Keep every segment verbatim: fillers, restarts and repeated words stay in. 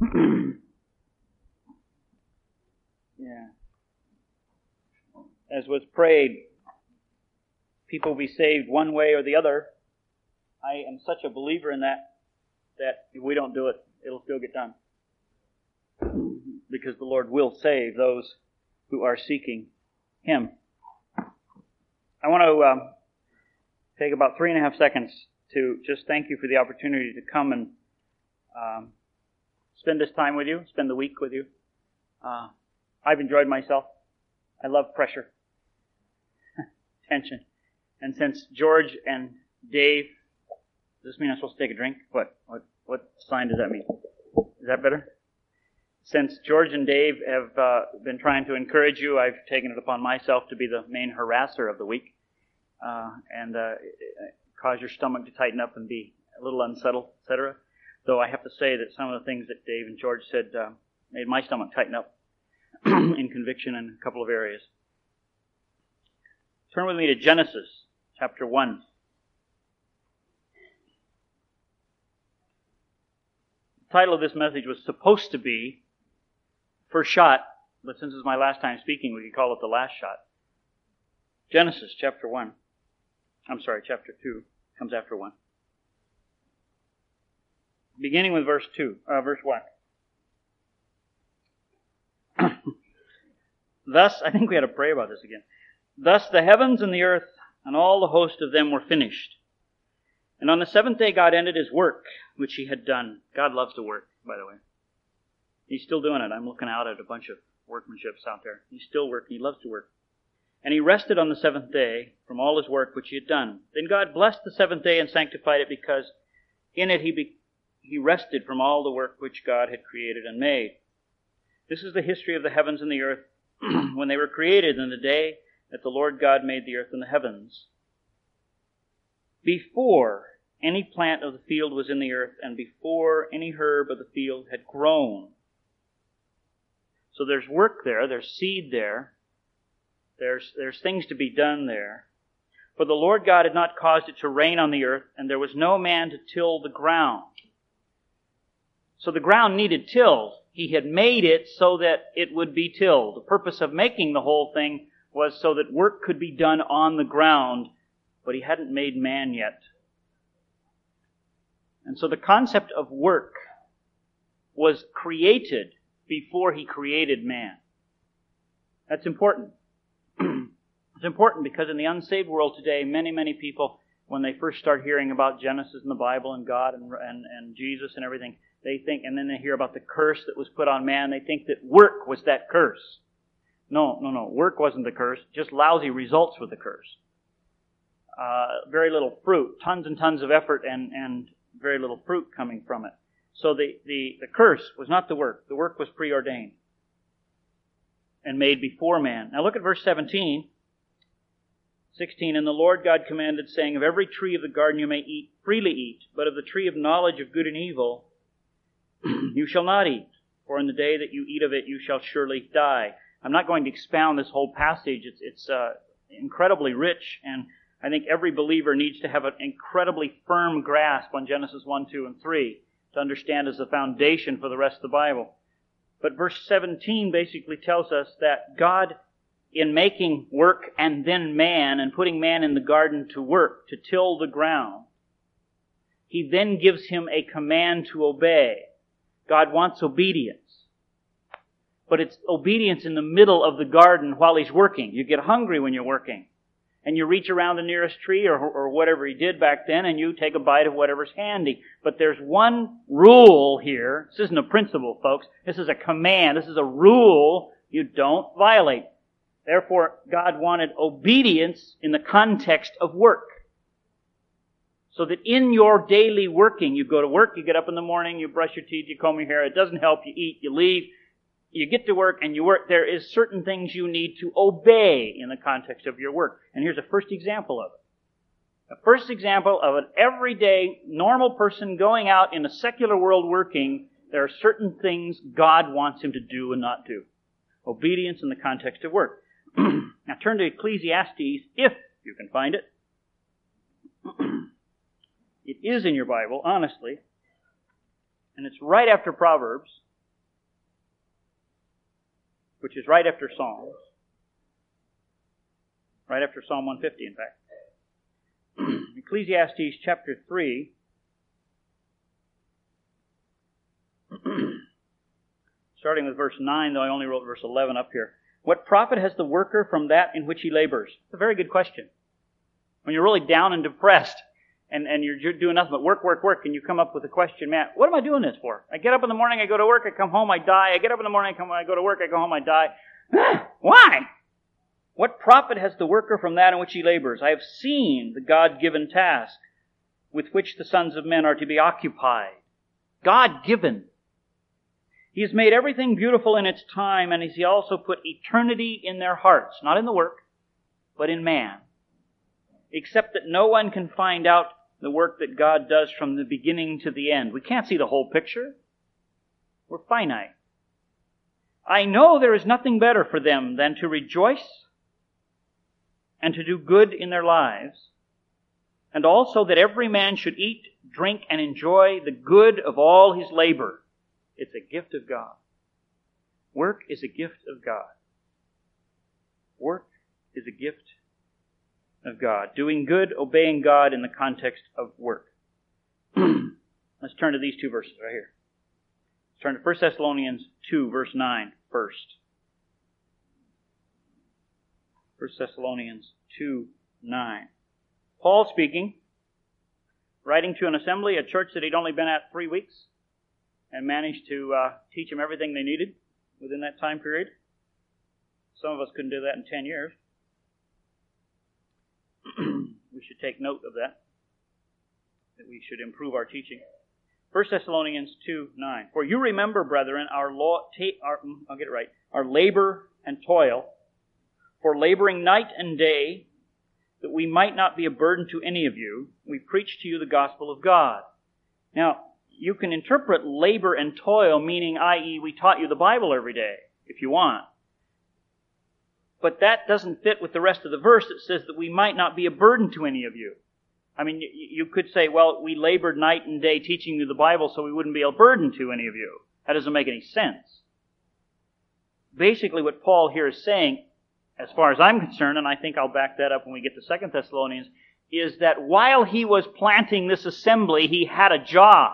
Yeah. As was prayed, people will be saved one way or the other. I am such a believer in that, that if we don't do it, it'll still get done. Because the Lord will save those who are seeking Him. I want to um, take about three and a half seconds to just thank you for the opportunity to come and um, spend this time with you, spend the week with you. Uh, I've enjoyed myself. I love pressure, tension. And since George and Dave, does this mean I'm supposed to take a drink? What? What? What sign does that mean? Is that better? Since George and Dave have uh, been trying to encourage you, I've taken it upon myself to be the main harasser of the week, uh, and uh, cause your stomach to tighten up and be a little unsettled, et cetera. Though I have to say that some of the things that Dave and George said uh, made my stomach tighten up in conviction in a couple of areas. Turn with me to Genesis chapter one. The title of this message was supposed to be First Shot, but since it's my last time speaking, we can call it the last shot. Genesis chapter one. I'm sorry, chapter two comes after one. Beginning with verse two, uh, verse one. Thus, I think we had to pray about this again. Thus the heavens and the earth and all the host of them were finished. And on the seventh day God ended His work, which He had done. God loves to work, by the way. He's still doing it. I'm looking out at a bunch of workmanships out there. He's still working. He loves to work. And He rested on the seventh day from all His work which He had done. Then God blessed the seventh day and sanctified it, because in it He be, He rested from all the work which God had created and made. This is the history of the heavens and the earth when they were created, in the day that the Lord God made the earth and the heavens. Before any plant of the field was in the earth, and before any herb of the field had grown. So there's work there, there's seed there, there's, there's things to be done there. For the Lord God had not caused it to rain on the earth, and there was no man to till the ground. So the ground needed tilled. He had made it so that it would be tilled. The purpose of making the whole thing was so that work could be done on the ground, but He hadn't made man yet. And so the concept of work was created before He created man. That's important. It's important because in the unsaved world today, many, many people, when they first start hearing about Genesis and the Bible and God and, and, and Jesus and everything, they think, and then they hear about the curse that was put on man, they think that work was that curse. No, no, no. Work wasn't the curse. Just lousy results were the curse. Uh, very little fruit. Tons and tons of effort and, and very little fruit coming from it. So the, the, the curse was not the work. The work was preordained and made before man. Now look at verse seventeen. sixteen, And the Lord God commanded, saying, Of every tree of the garden you may eat, freely eat, but of the tree of knowledge of good and evil you shall not eat, for in the day that you eat of it you shall surely die. I'm not going to expound this whole passage. It's, it's uh, incredibly rich, and I think every believer needs to have an incredibly firm grasp on Genesis one, two, and three to understand as the foundation for the rest of the Bible. But verse seventeen basically tells us that God, in making work and then man, and putting man in the garden to work, to till the ground, He then gives him a command to obey. God wants obedience. But it's obedience in the middle of the garden while He's working. You get hungry when you're working. And you reach around the nearest tree or, or whatever He did back then, and you take a bite of whatever's handy. But there's one rule here. This isn't a principle, folks. This is a command. This is a rule you don't violate. Therefore, God wanted obedience in the context of work. So that in your daily working, you go to work, you get up in the morning, you brush your teeth, you comb your hair, it doesn't help, you eat, you leave, you get to work and you work. There is certain things you need to obey in the context of your work. And here's a first example of it. A first example of an everyday, normal person going out in a secular world working. There are certain things God wants him to do and not do. Obedience in the context of work. Now turn to Ecclesiastes, if you can find it. It is in your Bible, honestly. And it's right after Proverbs. which is right after Psalms. Right after Psalm one fifty, in fact. Ecclesiastes chapter three. Starting with verse nine, though I only wrote verse eleven up here. What profit has the worker from that in which he labors? It's a very good question. When you're really down and depressed, and, and you're doing nothing but work, work, work, and you come up with the question, man, what am I doing this for? I get up in the morning, I go to work, I come home, I die. I get up in the morning, I come, I go to work, I go home, I die. Why? What profit has the worker from that in which he labors? I have seen the God-given task with which the sons of men are to be occupied. God-given. He has made everything beautiful in its time, and He also put eternity in their hearts, not in the work, but in man. Except that no one can find out the work that God does from the beginning to the end. We can't see the whole picture. We're finite. I know there is nothing better for them than to rejoice and to do good in their lives, and also that every man should eat, drink, and enjoy the good of all his labor. It's a gift of God. Work is a gift of God. Work is a gift of God. Doing good, obeying God in the context of work. Let's turn to these two verses right here. Let's turn to First Thessalonians two, verse nine first. First Thessalonians two, nine. Paul speaking, writing to an assembly, a church that he'd only been at three weeks, and managed to uh, teach them everything they needed within that time period. Some of us couldn't do that in ten years. We should take note of that, that we should improve our teaching. First Thessalonians two, nine. For you remember, brethren, our law, ta- our, I'll get it right, our labor and toil, for laboring night and day, that we might not be a burden to any of you, we preach to you the gospel of God. Now, you can interpret labor and toil meaning, that is, we taught you the Bible every day, if you want. But that doesn't fit with the rest of the verse that says that we might not be a burden to any of you. I mean, you could say, well, we labored night and day teaching you the Bible so we wouldn't be a burden to any of you. That doesn't make any sense. Basically, what Paul here is saying, as far as I'm concerned, and I think I'll back that up when we get to Second Thessalonians, is that while he was planting this assembly, he had a job.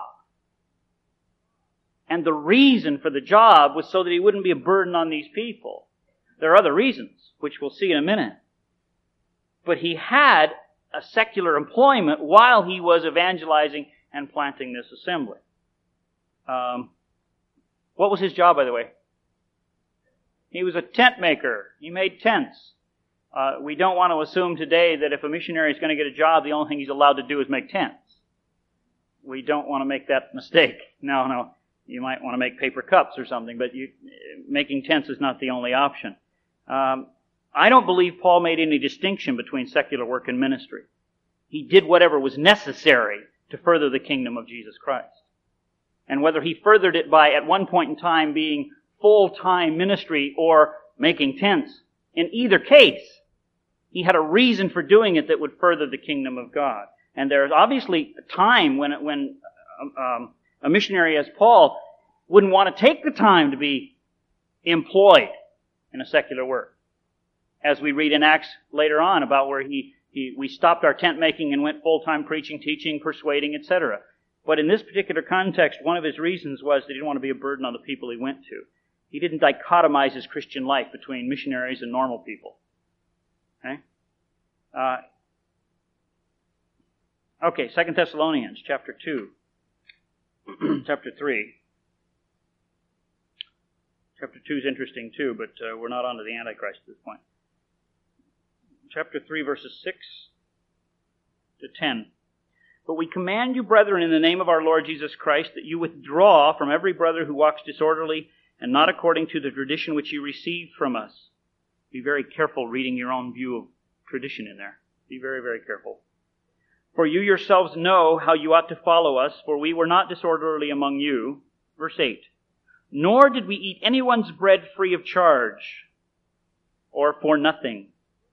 And the reason for the job was so that he wouldn't be a burden on these people. There are other reasons, which we'll see in a minute. But he had a secular employment while he was evangelizing and planting this assembly. Um, what was his job, by the way? He was a tent maker. He made tents. Uh, we don't want to assume today that if a missionary is going to get a job, the only thing he's allowed to do is make tents. We don't want to make that mistake. No, no. You might want to make paper cups or something, but you, making tents is not the only option. Um, I don't believe Paul made any distinction between secular work and ministry. He did whatever was necessary to further the kingdom of Jesus Christ. And whether he furthered it by, at one point in time, being full-time ministry or making tents, in either case, he had a reason for doing it that would further the kingdom of God. And there's obviously a time when, when um, a missionary as Paul wouldn't want to take the time to be employed in a secular work. As we read in Acts later on about where he, he we stopped our tent making and went full-time preaching, teaching, persuading, et cetera. But in this particular context, one of his reasons was that he didn't want to be a burden on the people he went to. He didn't dichotomize his Christian life between missionaries and normal people. Okay? Uh, okay, Second Thessalonians chapter two. Chapter three. Chapter two is interesting too, but uh, we're not on to the Antichrist at this point. Chapter three, verses six to ten. But we command you, brethren, in the name of our Lord Jesus Christ, that you withdraw from every brother who walks disorderly and not according to the tradition which you received from us. Be very careful reading your own view of tradition in there. Be very, very careful. For you yourselves know how you ought to follow us, for we were not disorderly among you. Verse eight. Nor did we eat anyone's bread free of charge, or for nothing,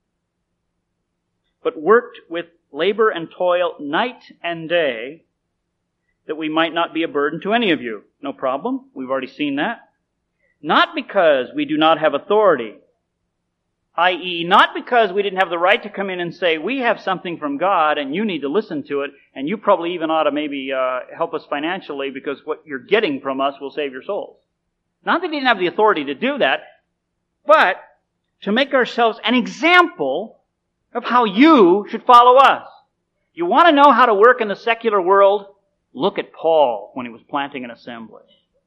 but worked with labor and toil night and day, that we might not be a burden to any of you. No problem. We've already seen that. Not because we do not have authority, that is, not because we didn't have the right to come in and say, we have something from God and you need to listen to it, and you probably even ought to maybe uh, help us financially because what you're getting from us will save your souls. Not that we didn't have the authority to do that, but to make ourselves an example of how you should follow us. You want to know how to work in the secular world? Look at Paul when he was planting an assembly.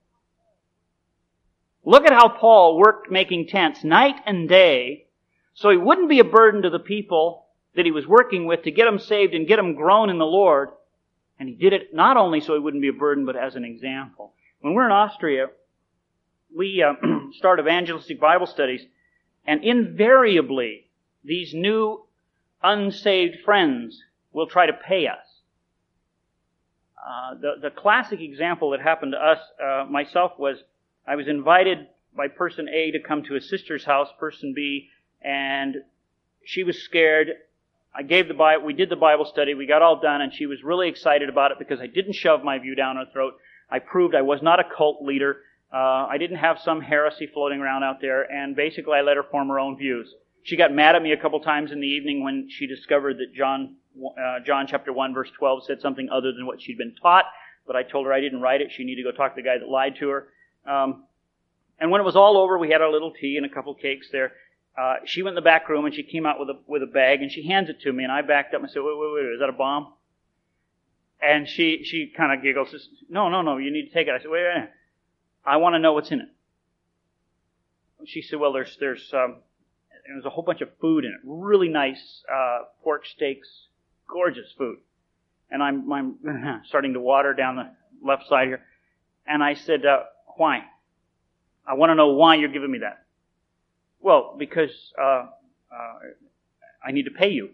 Look at how Paul worked making tents night and day so he wouldn't be a burden to the people that he was working with to get them saved and get them grown in the Lord. And he did it not only so he wouldn't be a burden, but as an example. When we're in Austria, we uh, start evangelistic Bible studies, and invariably these new unsaved friends will try to pay us. Uh, the, the classic example that happened to us, uh, myself, was I was invited by person A to come to a sister's house, person B, and she was scared. I gave the Bible, we did the Bible study, we got all done, and she was really excited about it because I didn't shove my view down her throat. I proved I was not a cult leader. Uh, I didn't have some heresy floating around out there, and basically I let her form her own views. She got mad at me a couple times in the evening when she discovered that John, uh, John chapter one verse twelve said something other than what she'd been taught, but I told her I didn't write it. She needed to go talk to the guy that lied to her. Um, and when it was all over, we had our little tea and a couple cakes there. Uh, she went in the back room and she came out with a with a bag and she hands it to me, and I backed up and said, wait, wait, wait, is that a bomb? And she she kind of giggles, says, no, no, no, you need to take it. I said, wait, wait, wait. I want to know what's in it. She said, well, there's there's um, there's a whole bunch of food in it, really nice uh, pork steaks, gorgeous food. And I'm I'm starting to water down the left side here, and I said, uh, why? I want to know why you're giving me that. Well, because uh, uh, I need to pay you.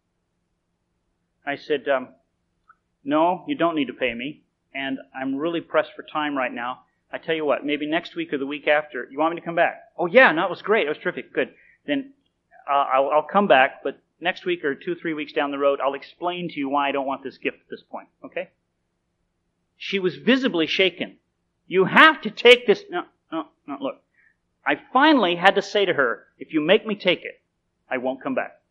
I said, um, no, you don't need to pay me, and I'm really pressed for time right now. I tell you what, maybe next week or the week after, you want me to come back? Oh yeah, no, it was great, it was terrific, good. Then uh, I'll, I'll come back, but next week or two, three weeks down the road, I'll explain to you why I don't want this gift at this point, okay? She was visibly shaken. You have to take this, no, no, no, look. I finally had to say to her, if you make me take it, I won't come back.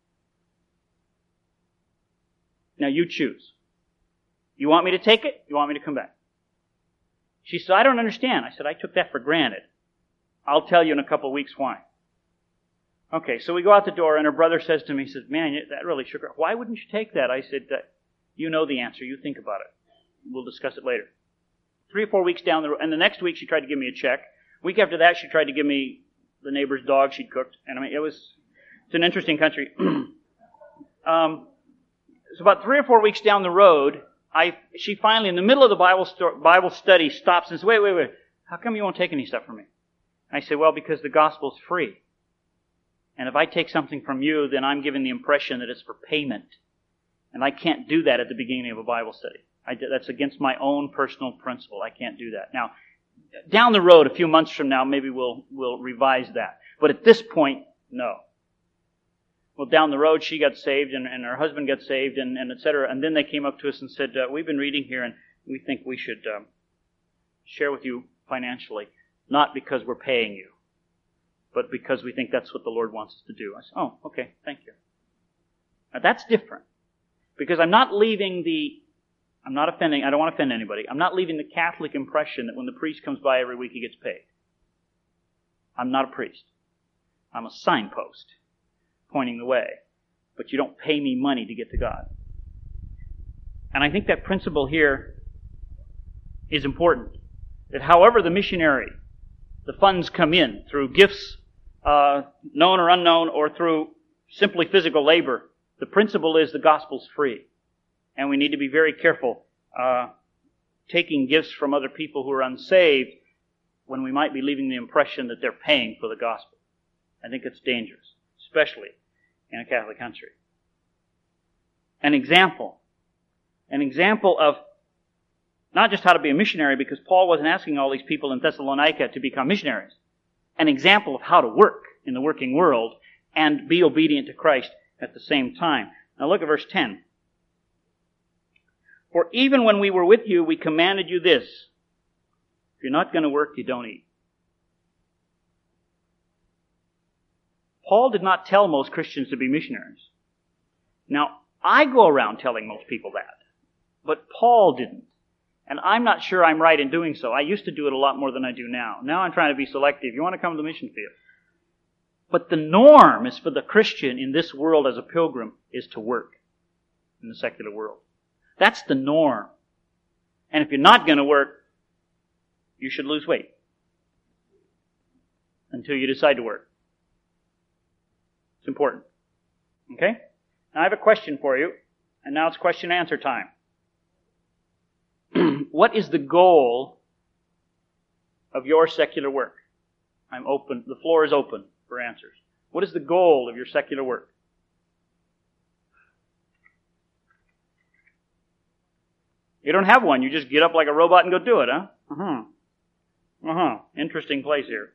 Now you choose. You want me to take it? You want me to come back? She said, I don't understand. I said, I took that for granted. I'll tell you in a couple of weeks why. Okay, so we go out the door, and her brother says to me, he says, man, that really shook her. Why wouldn't you take that? I said, you know the answer. You think about it. We'll discuss it later. Three or four weeks down the road, and the next week she tried to give me a check. Week after that, she tried to give me the neighbor's dog she'd cooked. And I mean, it was, it's an interesting country. um, so about three or four weeks down the road, I, she finally, in the middle of the Bible, sto- Bible study, stops and says, wait, wait, wait, how come you won't take any stuff from me? And I say, well, because the gospel's free. And if I take something from you, then I'm giving the impression that it's for payment. And I can't do that at the beginning of a Bible study. I, that's against my own personal principle. I can't do that. Now, down the road, a few months from now, maybe we'll we'll revise that. But at this point, no. Well, down the road, she got saved, and, and her husband got saved, and, and et cetera. And then they came up to us and said, uh, we've been reading here, and we think we should um, share with you financially, not because we're paying you, but because we think that's what the Lord wants us to do. I said, oh, okay, thank you. Now, that's different, because I'm not leaving the I'm not offending, I don't want to offend anybody. I'm not leaving the Catholic impression that when the priest comes by every week he gets paid. I'm not a priest. I'm a signpost pointing the way. But you don't pay me money to get to God. And I think that principle here is important. That however the missionary, the funds come in through gifts, uh, known or unknown, or through simply physical labor, the principle is the gospel's free. And we need to be very careful uh, taking gifts from other people who are unsaved when we might be leaving the impression that they're paying for the gospel. I think it's dangerous, especially in a Catholic country. An example. An example of not just how to be a missionary, because Paul wasn't asking all these people in Thessalonica to become missionaries. An example of how to work in the working world and be obedient to Christ at the same time. Now look at verse ten. For even when we were with you, we commanded you this. If you're not going to work, you don't eat. Paul did not tell most Christians to be missionaries. Now, I go around telling most people that, but Paul didn't. And I'm not sure I'm right in doing so. I used to do it a lot more than I do now. Now I'm trying to be selective. You want to come to the mission field. But the norm is for the Christian in this world as a pilgrim is to work in the secular world. That's the norm. And if you're not going to work, you should lose weight until you decide to work. It's important. Okay? Now I have a question for you, and now it's question and answer time. What is the goal of your secular work? I'm open. The floor is open for answers. What is the goal of your secular work? You don't have one. You just get up like a robot and go do it, huh? Uh-huh. Uh-huh. Interesting place here.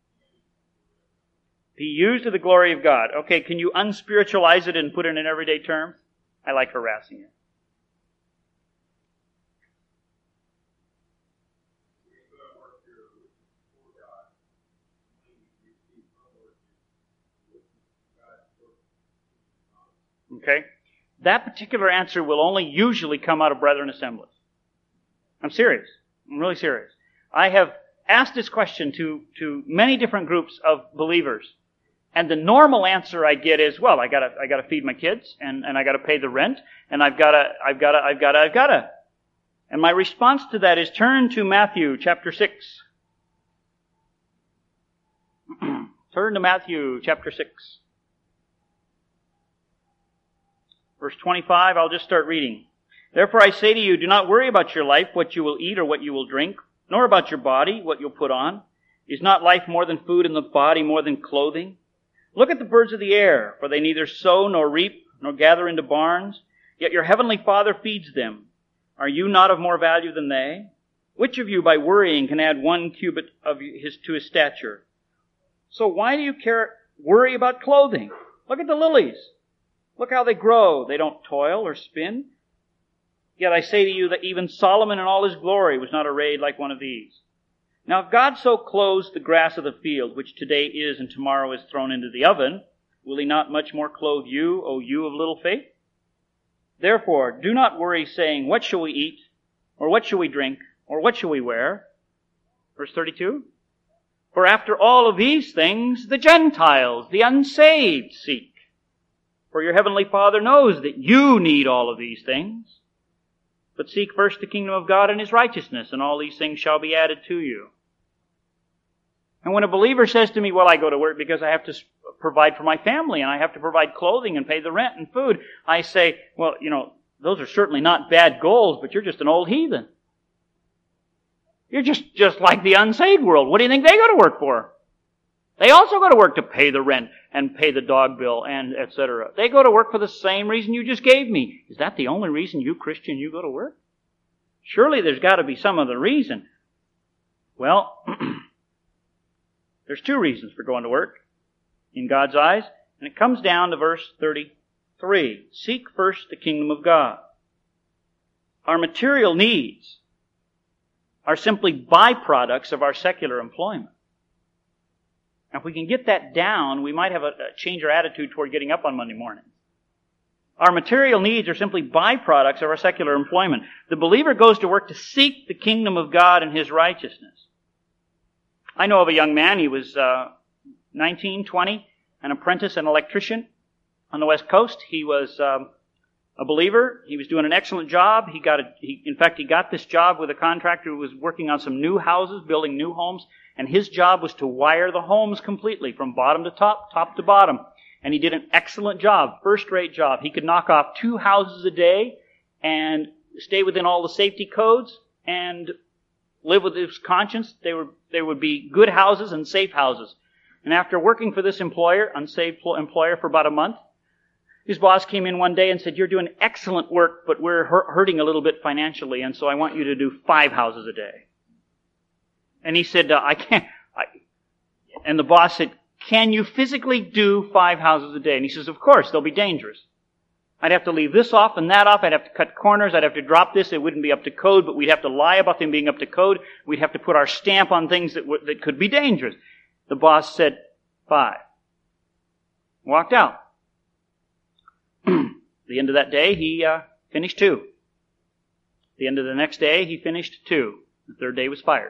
Be used to the glory of God. Okay, can you unspiritualize it and put it in everyday terms? I like harassing you. Okay? That particular answer will only usually come out of Brethren assemblies. I'm serious. I'm really serious. I have asked this question to, to many different groups of believers. And the normal answer I get is, well, I gotta, I gotta feed my kids, and, and I gotta pay the rent, and I've gotta, I've gotta, I've gotta, I've gotta. And my response to that is turn to Matthew chapter six. Turn to Matthew chapter six. Verse twenty-five, I'll just start reading. Therefore I say to you, do not worry about your life, what you will eat or what you will drink, nor about your body, what you'll put on. Is not life more than food, and the body more than clothing? Look at the birds of the air, for they neither sow nor reap, nor gather into barns, yet your heavenly Father feeds them. Are you not of more value than they? Which of you by worrying can add one cubit of his to his stature? So why do you care, worry about clothing? Look at the lilies. Look how they grow. They don't toil or spin. Yet I say to you that even Solomon in all his glory was not arrayed like one of these. Now if God so clothes the grass of the field, which today is and tomorrow is thrown into the oven, will he not much more clothe you, O you of little faith? Therefore, do not worry, saying, what shall we eat? Or what shall we drink? Or what shall we wear? Verse thirty-two. For after all of these things, the Gentiles, the unsaved, seek. For your heavenly Father knows that you need all of these things. But seek first the kingdom of God and his righteousness, and all these things shall be added to you. And when a believer says to me, well, I go to work because I have to provide for my family, and I have to provide clothing and pay the rent and food, I say, well, you know, those are certainly not bad goals, but you're just an old heathen. You're just, just like the unsaved world. What do you think they go to work for? They also go to work to pay the rent and pay the dog bill and et cetera. They go to work for the same reason you just gave me. Is that the only reason you, Christian, you go to work? Surely there's got to be some other reason. Well, there's two reasons for going to work in God's eyes, and it comes down to verse thirty-three. Seek first the kingdom of God. Our material needs are simply byproducts of our secular employment. Now, if we can get that down, we might have a, a change our attitude toward getting up on Monday morning. Our material needs are simply byproducts of our secular employment. The believer goes to work to seek the kingdom of God and his righteousness. I know of a young man, he was uh, nineteen, twenty, an apprentice, an electrician on the West Coast. He was um, a believer. He was doing an excellent job. He got a, he, in fact, he got this job with a contractor who was working on some new houses, building new homes. And his job was to wire the homes completely from bottom to top, top to bottom. And he did an excellent job, first-rate job. He could knock off two houses a day and stay within all the safety codes and live with his conscience. They were, they would be good houses and safe houses. And after working for this employer, unsafe employer, for about a month, his boss came in one day and said, you're doing excellent work, but we're hurting a little bit financially, and so I want you to do five houses a day. And he said, uh, I can't, I, and the boss said, can you physically do five houses a day? And he says, of course, they'll be dangerous. I'd have to leave this off and that off. I'd have to cut corners. I'd have to drop this. It wouldn't be up to code, but we'd have to lie about them being up to code. We'd have to put our stamp on things that, w- that could be dangerous. The boss said, five. Walked out. The end of that day, he uh, finished two. The end of the next day, he finished two. The third day was fired.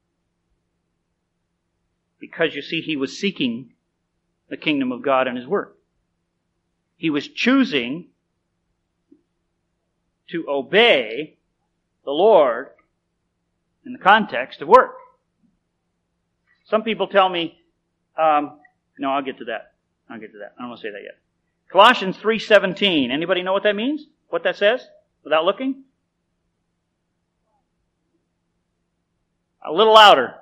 Because, you see, he was seeking the kingdom of God in his work. He was choosing to obey the Lord in the context of work. Some people tell me, um, no, I'll get to that. I'll get to that. I don't want to say that yet. Colossians three seventeen. Anybody know what that means? What that says? Without looking? A little louder.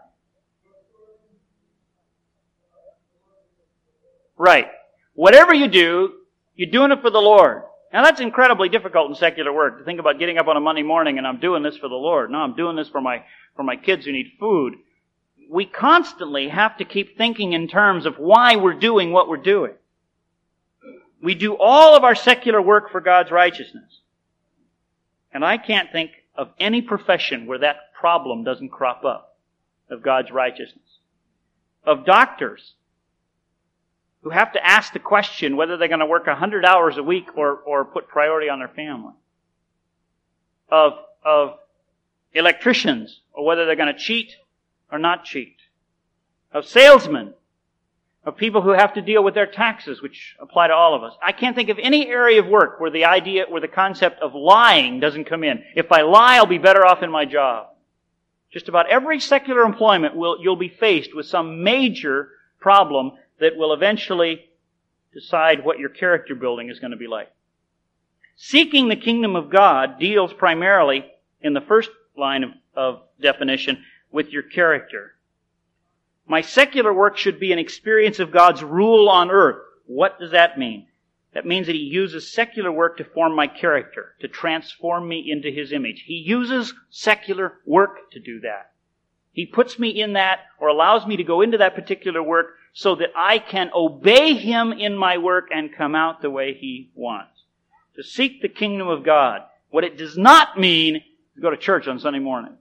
Right. Whatever you do, you're doing it for the Lord. Now that's incredibly difficult in secular work, to think about getting up on a Monday morning and I'm doing this for the Lord. No, I'm doing this for my, for my kids who need food. We constantly have to keep thinking in terms of why we're doing what we're doing. We do all of our secular work for God's righteousness. And I can't think of any profession where that problem doesn't crop up, of God's righteousness. Of doctors who have to ask the question whether they're going to work one hundred hours a week or, or put priority on their family. Of, of electricians, or whether they're going to cheat or not cheat. Of salesmen. Of people who have to deal with their taxes, which apply to all of us. I can't think of any area of work where the idea, where the concept of lying doesn't come in. If I lie, I'll be better off in my job. Just about every secular employment, will you'll be faced with some major problem that will eventually decide what your character building is going to be like. Seeking the kingdom of God deals primarily, in the first line of, of definition, with your character. My secular work should be an experience of God's rule on earth. What does that mean? That means that He uses secular work to form my character, to transform me into His image. He uses secular work to do that. He puts me in that, or allows me to go into that particular work, so that I can obey Him in my work and come out the way He wants. To seek the kingdom of God. What it does not mean is to go to church on Sunday morning.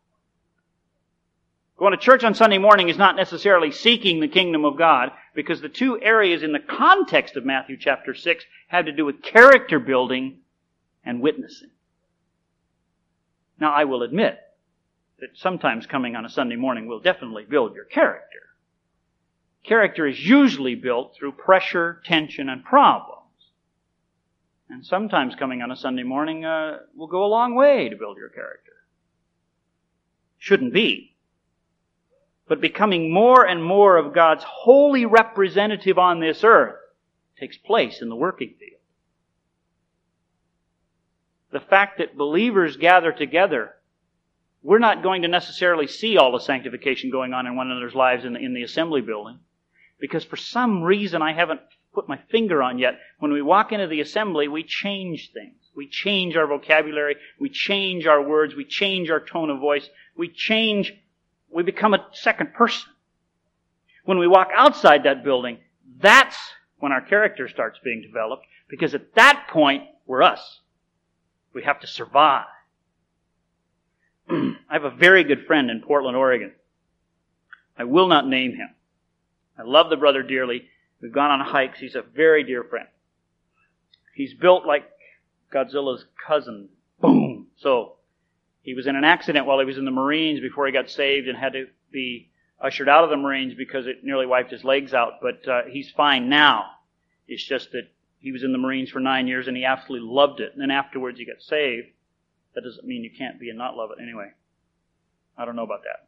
Going to church on Sunday morning is not necessarily seeking the kingdom of God, because the two areas in the context of Matthew chapter six have to do with character building and witnessing. Now, I will admit that sometimes coming on a Sunday morning will definitely build your character. Character is usually built through pressure, tension, and problems. And sometimes coming on a Sunday morning uh, will go a long way to build your character. Shouldn't be. But becoming more and more of God's holy representative on this earth takes place in the working field. The fact that believers gather together, we're not going to necessarily see all the sanctification going on in one another's lives in the, in the assembly building. Because for some reason I haven't put my finger on yet, when we walk into the assembly, we change things. We change our vocabulary, we change our words, we change our tone of voice, we change, we become a second person. When we walk outside that building, that's when our character starts being developed, because at that point, we're us. We have to survive. I have a very good friend in Portland, Oregon. I will not name him. I love the brother dearly. We've gone on hikes. He's a very dear friend. He's built like Godzilla's cousin. Boom! So, he was in an accident while he was in the Marines before he got saved and had to be ushered out of the Marines because it nearly wiped his legs out. But uh, he's fine now. It's just that he was in the Marines for nine years and he absolutely loved it. And then afterwards he got saved. That doesn't mean you can't be and not love it anyway. I don't know about that.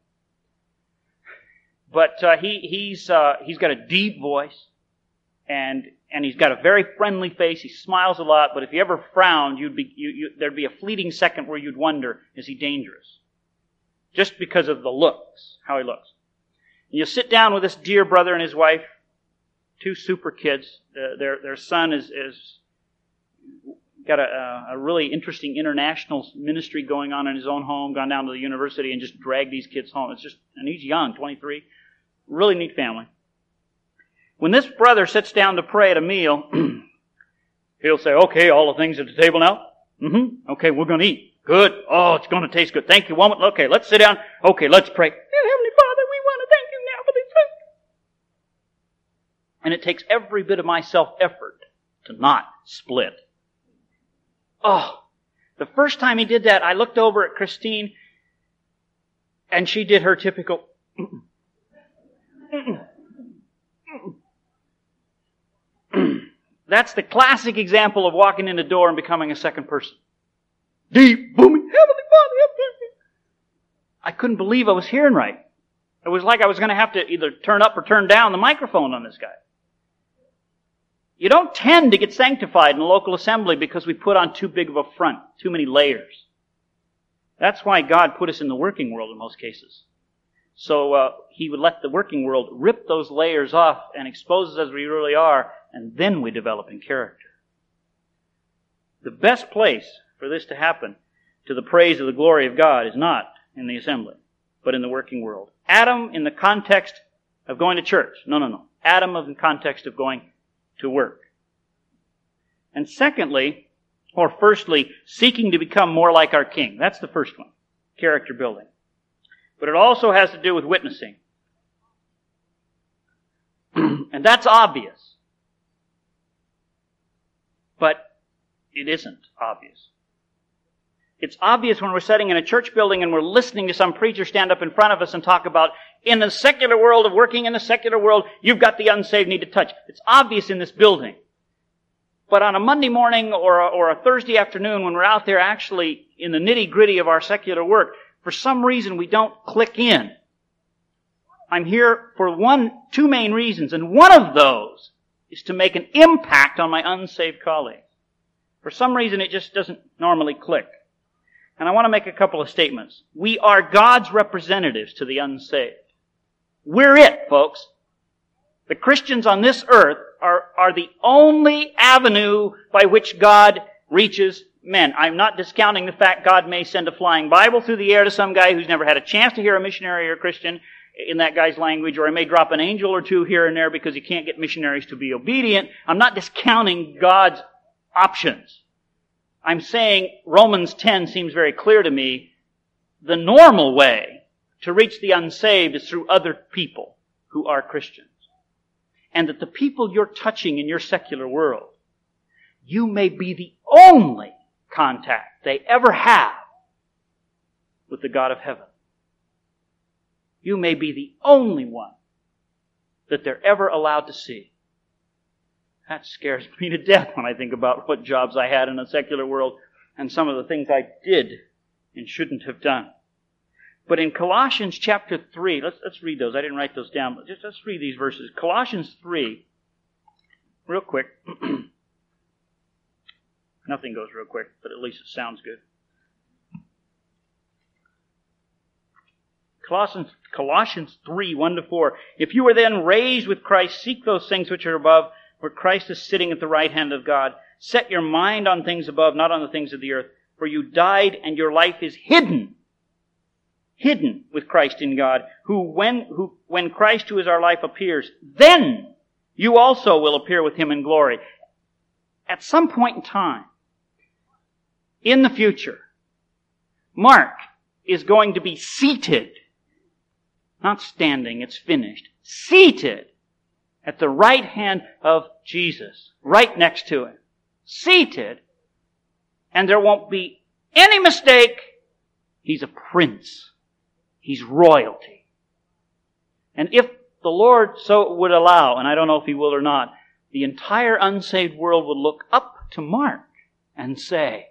But uh, he he's uh, he's got a deep voice, and and he's got a very friendly face. He smiles a lot, but if he ever frowned, you'd be you, you, there'd be a fleeting second where you'd wonder, is he dangerous? Just because of the looks, how he looks. And you sit down with this dear brother and his wife, two super kids. Uh, their their son is is got a, a really interesting international ministry going on in his own home. Gone down to the university and just dragged these kids home. It's just, and he's young, twenty-three. Really neat family. When this brother sits down to pray at a meal, he'll say, okay, all the things at the table now? Mm-hmm. Okay, we're going to eat. Good. Oh, it's going to taste good. Thank you, woman. Okay, let's sit down. Okay, let's pray. Dear Heavenly Father, we want to thank you now for this And it takes every bit of my self-effort to not split. Oh, the first time he did that, I looked over at Christine, and she did her typical... That's the classic example of walking in the door and becoming a second person. Deep, booming, heavenly Father. I couldn't believe I was hearing right. It was like I was going to have to either turn up or turn down the microphone on this guy. You don't tend to get sanctified in a local assembly because we put on too big of a front, too many layers. That's why God put us in the working world in most cases. So uh, He would let the working world rip those layers off and expose us as we really are, and then we develop in character. The best place for this to happen, to the praise of the glory of God, is not in the assembly, but in the working world. Adam in the context of going to church. No, no, no. Adam in the context of going to work. And secondly, or firstly, seeking to become more like our King. That's the first one. Character building. But it also has to do with witnessing. And that's obvious. But it isn't obvious. It's obvious when we're sitting in a church building and we're listening to some preacher stand up in front of us and talk about, in the secular world of working in the secular world, you've got the unsaved need to touch. It's obvious in this building. But on a Monday morning or a, or a Thursday afternoon when we're out there actually in the nitty-gritty of our secular work, for some reason we don't click in. I'm here for one, two main reasons, and one of those is to make an impact on my unsaved colleagues. For some reason it just doesn't normally click. And I want to make a couple of statements. We are God's representatives to the unsaved. We're it, folks. The Christians on this earth are, are the only avenue by which God reaches men. I'm not discounting the fact God may send a flying Bible through the air to some guy who's never had a chance to hear a missionary or a Christian in that guy's language, or he may drop an angel or two here and there because he can't get missionaries to be obedient. I'm not discounting God's options. I'm saying Romans ten seems very clear to me. The normal way to reach the unsaved is through other people who are Christians. And that the people you're touching in your secular world, you may be the only contact they ever have with the God of heaven. You may be the only one that they're ever allowed to see. That scares me to death when I think about what jobs I had in the secular world and some of the things I did and shouldn't have done. But in Colossians chapter three, let's, let's read those. I didn't write those down, but just let's read these verses. Colossians three, real quick. Nothing goes real quick, but at least it sounds good. Colossians, Colossians three, one to four. If you were then raised with Christ, seek those things which are above, where Christ is sitting at the right hand of God. Set your mind on things above, not on the things of the earth. For you died, and your life is hidden. Hidden with Christ in God, who when, who, when Christ, who is our life, appears, then you also will appear with Him in glory. At some point in time, in the future, Mark is going to be seated, not standing, it's finished, seated at the right hand of Jesus, right next to Him. Seated, and there won't be any mistake. He's a prince. He's royalty. And if the Lord so would allow, and I don't know if He will or not, the entire unsaved world would look up to Mark and say,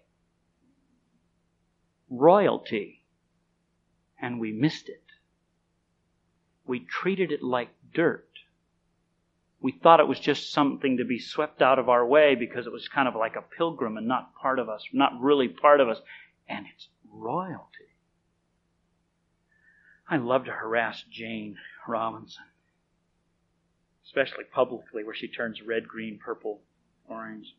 royalty, and we missed it. We treated it like dirt. We thought it was just something to be swept out of our way because it was kind of like a pilgrim and not part of us, not really part of us. And it's royalty. I love to harass Jane Robinson, especially publicly where she turns red, green, purple, orange.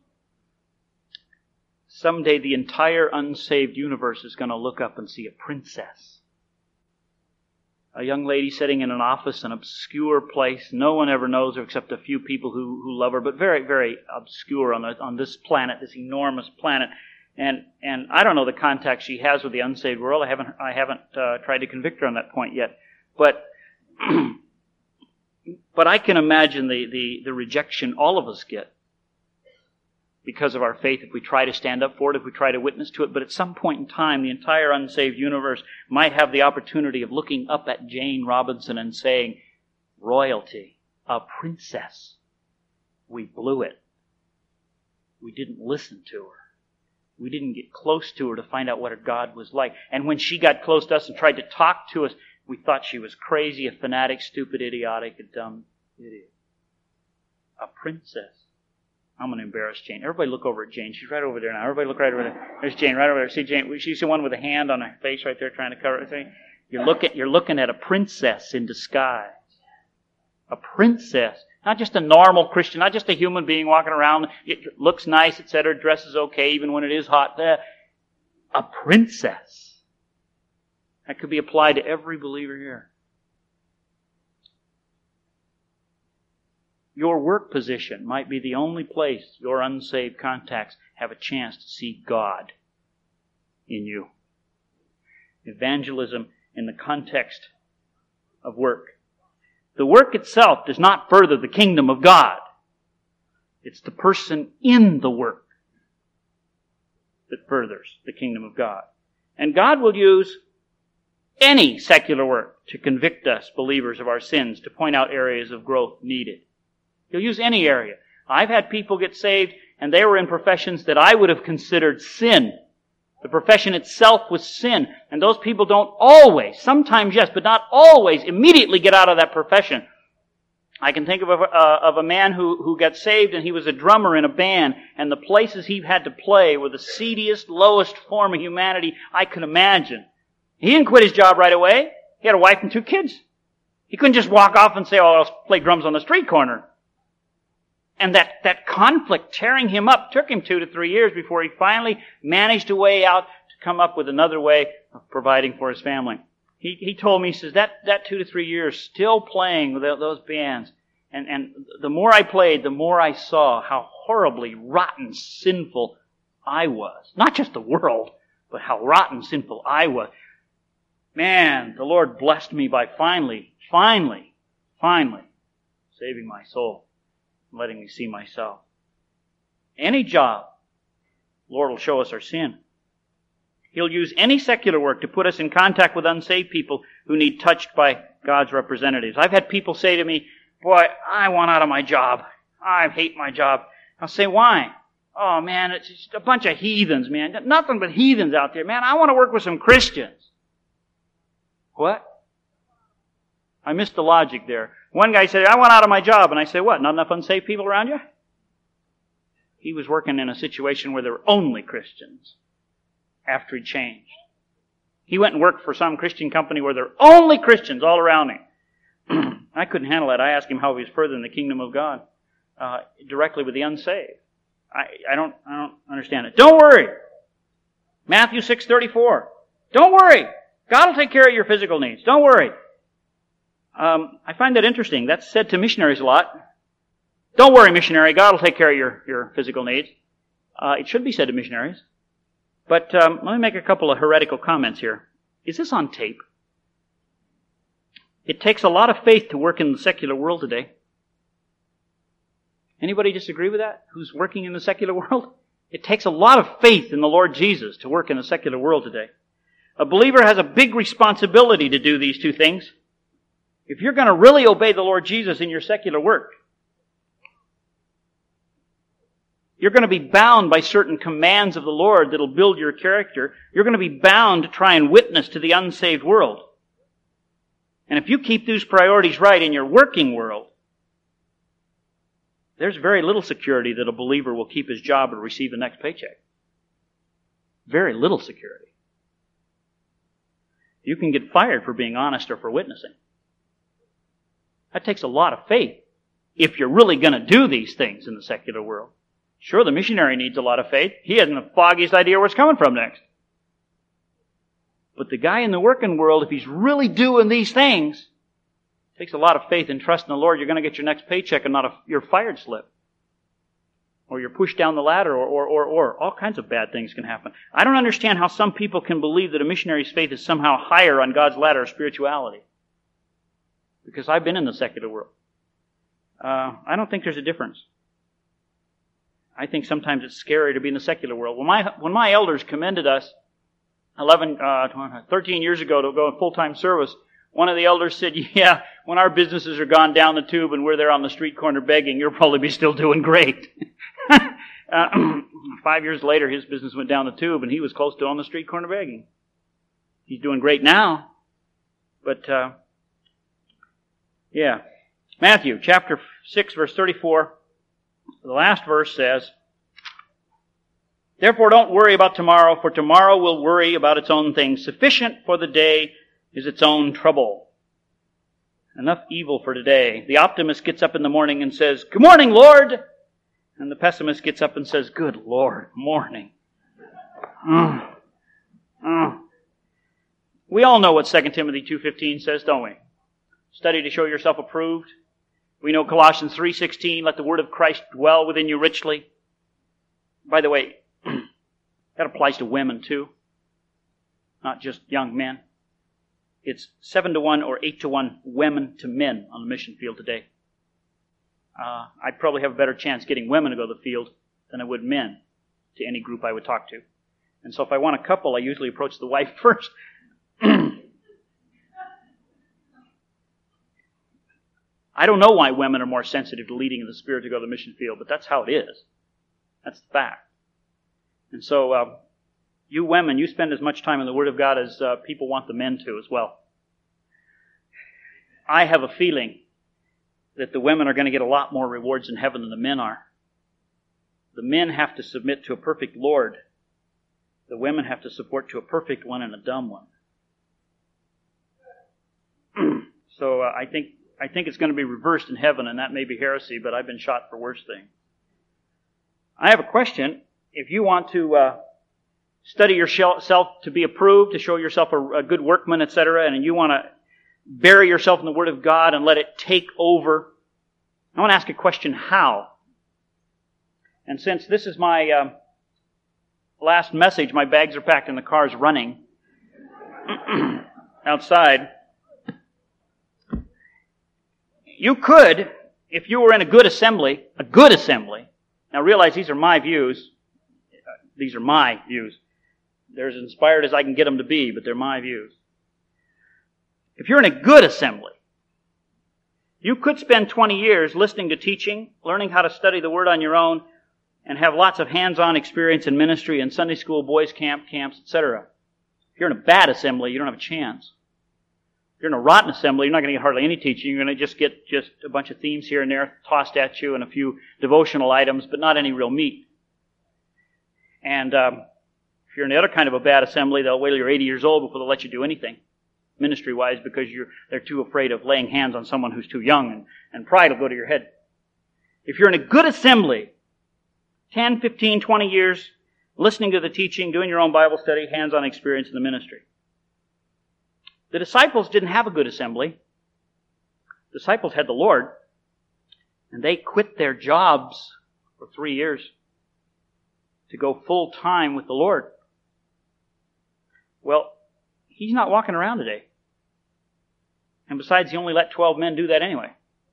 Someday the entire unsaved universe is going to look up and see a princess. A young lady sitting in an office, an obscure place. No one ever knows her except a few people who, who love her, but very, very obscure on, the, on this planet, this enormous planet. And and I don't know the contact she has with the unsaved world. I haven't I haven't uh, tried to convict her on that point yet. But But I can imagine the, the, the rejection all of us get because of our faith if we try to stand up for it, if we try to witness to it. But at some point in time, the entire unsaved universe might have the opportunity of looking up at Jane Robinson and saying, royalty, a princess. We blew it. We didn't listen to her. We didn't get close to her to find out what her God was like. And when she got close to us and tried to talk to us, we thought she was crazy, a fanatic, stupid, idiotic, a dumb idiot. A princess. I'm going to embarrass Jane. Everybody look over at Jane. She's right over there now. Everybody look right over there. There's Jane right over there. See Jane? She's the one with a hand on her face right there trying to cover it. You're looking, you're looking at a princess in disguise. A princess. Not just a normal Christian, not just a human being walking around. It looks nice, et cetera. Dresses okay even when it is hot. A princess. That could be applied to every believer here. Your work position might be the only place your unsaved contacts have a chance to see God in you. Evangelism in the context of work. The work itself does not further the kingdom of God. It's the person in the work that furthers the kingdom of God. And God will use any secular work to convict us, believers, of our sins, to point out areas of growth needed. He'll use any area. I've had people get saved, and they were in professions that I would have considered sin. The profession itself was sin. And those people don't always, sometimes yes, but not always, immediately get out of that profession. I can think of a, uh, of a man who, who got saved, and he was a drummer in a band, and the places he had to play were the seediest, lowest form of humanity I could imagine. He didn't quit his job right away. He had a wife and two kids. He couldn't just walk off and say, oh, I'll play drums on the street corner. And that, that conflict tearing him up took him two to three years before he finally managed a way out to come up with another way of providing for his family. He, he told me, he says, that, that two to three years still playing with those bands. And, and the more I played, the more I saw how horribly rotten, sinful I was. Not just the world, but how rotten, sinful I was. Man, the Lord blessed me by finally, finally, finally saving my soul. Letting me see myself. Any job, Lord will show us our sin. He'll use any secular work to put us in contact with unsaved people who need touched by God's representatives. I've had people say to me, boy, I want out of my job. I hate my job. I'll say, why? Oh man, it's just a bunch of heathens, man. Nothing but heathens out there. Man, I want to work with some Christians. What? I missed the logic there. One guy said, I want out of my job. And I said, what, not enough unsaved people around you? He was working in a situation where there were only Christians after he changed. He went and worked for some Christian company where there were only Christians all around him. I couldn't handle that. I asked him how he was furthering the kingdom of God uh, directly with the unsaved. I, I don't I don't understand it. Don't worry. Matthew six thirty-four. Don't worry. God will take care of your physical needs. Don't worry. Um, I find that interesting. That's said to missionaries a lot. Don't worry, missionary. God will take care of your, your physical needs. Uh, it should be said to missionaries. But um, let me make a couple of heretical comments here. Is this on tape? It takes a lot of faith to work in the secular world today. Anybody disagree with that? Who's working in the secular world? It takes a lot of faith in the Lord Jesus to work in the secular world today. A believer has a big responsibility to do these two things. If you're going to really obey the Lord Jesus in your secular work, you're going to be bound by certain commands of the Lord that'll build your character. You're going to be bound to try and witness to the unsaved world. And if you keep those priorities right in your working world, there's very little security that a believer will keep his job or receive the next paycheck. Very little security. You can get fired for being honest or for witnessing. That takes a lot of faith if you're really going to do these things in the secular world. Sure, the missionary needs a lot of faith. He hasn't the foggiest idea where it's coming from next. But the guy in the working world, if he's really doing these things, it takes a lot of faith and trust in the Lord. You're going to get your next paycheck and not a, your fired slip. Or you're pushed down the ladder, or, or, or, or. All kinds of bad things can happen. I don't understand how some people can believe that a missionary's faith is somehow higher on God's ladder of spirituality. Because I've been in the secular world. Uh, I don't think there's a difference. I think sometimes it's scary to be in the secular world. When my when my elders commended us eleven, uh, thirteen years ago to go in full-time service, one of the elders said, yeah, when our businesses are gone down the tube and we're there on the street corner begging, you'll probably be still doing great. uh, five years later, his business went down the tube and he was close to on the street corner begging. He's doing great now. But, uh, yeah. Matthew chapter six, verse thirty-four. The last verse says, therefore don't worry about tomorrow, for tomorrow will worry about its own things. Sufficient for the day is its own trouble. Enough evil for today. The optimist gets up in the morning and says, good morning, Lord. And the pessimist gets up and says, good Lord, morning. Mm. Mm. We all know what Second Timothy two fifteen says, don't we? Study to show yourself approved. We know Colossians three sixteen, let the word of Christ dwell within you richly. By the way, that applies to women too, not just young men. It's seven to one or eight to one women to men on the mission field today. Uh, I'd probably have a better chance getting women to go to the field than I would men to any group I would talk to. And so if I want a couple, I usually approach the wife first. I don't know why women are more sensitive to leading in the Spirit to go to the mission field, but that's how it is. That's the fact. And so, uh, you women, you spend as much time in the Word of God as uh, people want the men to as well. I have a feeling that the women are going to get a lot more rewards in heaven than the men are. The men have to submit to a perfect Lord. The women have to support to a perfect one and a dumb one. So uh, I think I think it's going to be reversed in heaven, and that may be heresy, but I've been shot for worse things. I have a question. If you want to uh, study yourself to be approved, to show yourself a, a good workman, et cetera, and you want to bury yourself in the Word of God and let it take over, I want to ask a question, how? And since this is my uh, last message, my bags are packed and the car's running outside. You could, if you were in a good assembly, a good assembly, now realize these are my views. These are my views. They're as inspired as I can get them to be, but they're my views. If you're in a good assembly, you could spend twenty years listening to teaching, learning how to study the Word on your own, and have lots of hands-on experience in ministry and Sunday school, boys' camp, camps, et cetera. If you're in a bad assembly, you don't have a chance. If you're in a rotten assembly, you're not going to get hardly any teaching. You're going to just get just a bunch of themes here and there tossed at you and a few devotional items, but not any real meat. And um, if you're in the other kind of a bad assembly, they'll wait till you're eighty years old before they'll let you do anything, ministry-wise, because you're they're too afraid of laying hands on someone who's too young, and, and pride will go to your head. If you're in a good assembly, ten, fifteen, twenty years, listening to the teaching, doing your own Bible study, hands-on experience in the ministry. The disciples didn't have a good assembly. The disciples had the Lord, and they quit their jobs for three years to go full time with the Lord. Well, He's not walking around today. And besides, He only let twelve men do that anyway.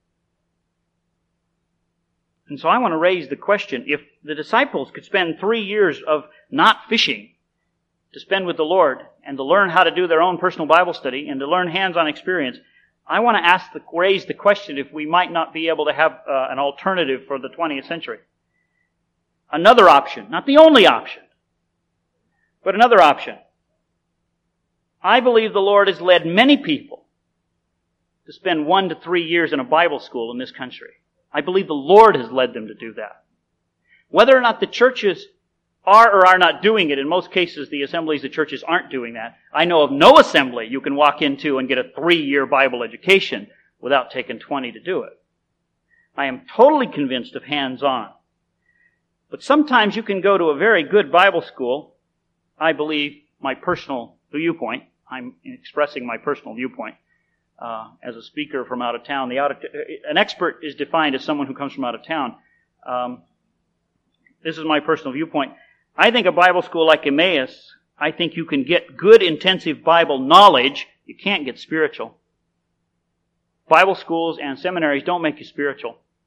And so I want to raise the question, if the disciples could spend three years of not fishing to spend with the Lord and to learn how to do their own personal Bible study and to learn hands-on experience, I want to ask the, raise the question if we might not be able to have uh, an alternative for the twentieth century. Another option, not the only option, but another option. I believe the Lord has led many people to spend one to three years in a Bible school in this country. I believe the Lord has led them to do that. Whether or not the churches are or are not doing it, in most cases the assemblies, the churches aren't doing that. I know of no assembly you can walk into and get a three-year Bible education without taking twenty to do it. I am totally convinced of hands-on. But sometimes you can go to a very good Bible school. I believe my personal viewpoint, I'm expressing my personal viewpoint, uh, as a speaker from out of town. The out of, an expert is defined as someone who comes from out of town. Um, this is my personal viewpoint. I think a Bible school like Emmaus, I think you can get good intensive Bible knowledge. You can't get spiritual. Bible schools and seminaries don't make you spiritual.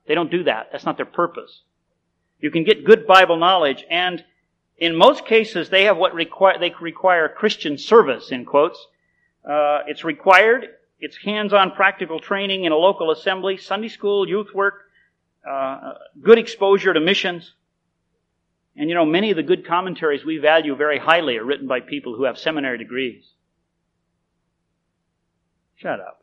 They don't do that. That's not their purpose. You can get good Bible knowledge, and in most cases they have what require they require Christian service, in quotes. Uh, it's required. It's hands-on practical training in a local assembly, Sunday school, youth work, uh, good exposure to missions. And you know, many of the good commentaries we value very highly are written by people who have seminary degrees. Shut up.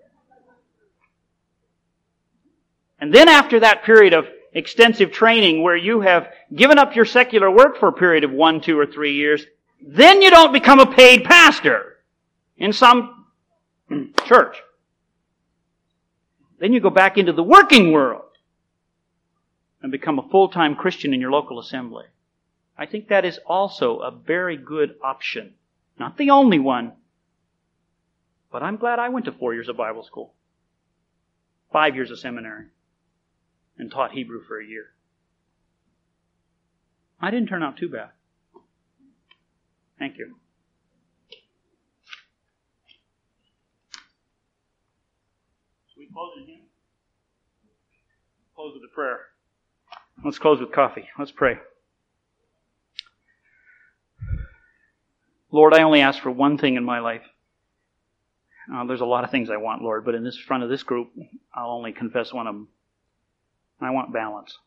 And then after that period of extensive training where you have given up your secular work for a period of one, two, or three years, then you don't become a paid pastor in some church. Then you go back into the working world and become a full-time Christian in your local assembly. I think that is also a very good option. Not the only one, but I'm glad I went to four years of Bible school, five years of seminary, and taught Hebrew for a year. I didn't turn out too bad. Thank you. Should we close in here? Close with a prayer. Let's close with coffee. Let's pray. Lord, I only ask for one thing in my life. Uh, there's a lot of things I want, Lord, but in this front of this group, I'll only confess one of them. I want balance.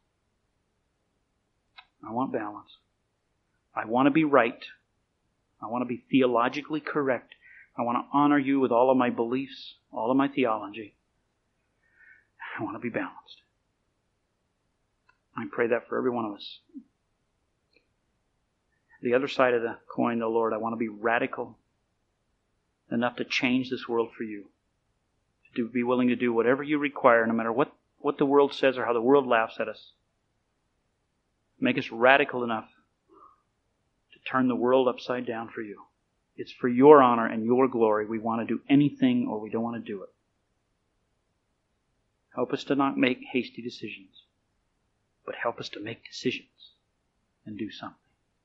I want balance. I want to be right. I want to be theologically correct. I want to honor you with all of my beliefs, all of my theology. I want to be balanced. I pray that for every one of us. The other side of the coin, though, Lord, I want to be radical enough to change this world for you. To be willing to do whatever you require, no matter what, what the world says or how the world laughs at us. Make us radical enough to turn the world upside down for you. It's for your honor and your glory. We want to do anything or we don't want to do it. Help us to not make hasty decisions, but help us to make decisions and do something.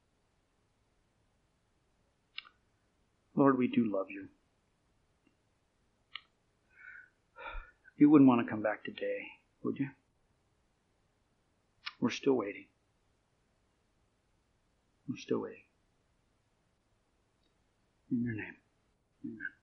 Lord, we do love you. You wouldn't want to come back today, would you? We're still waiting. We're still waiting. In your name. Amen.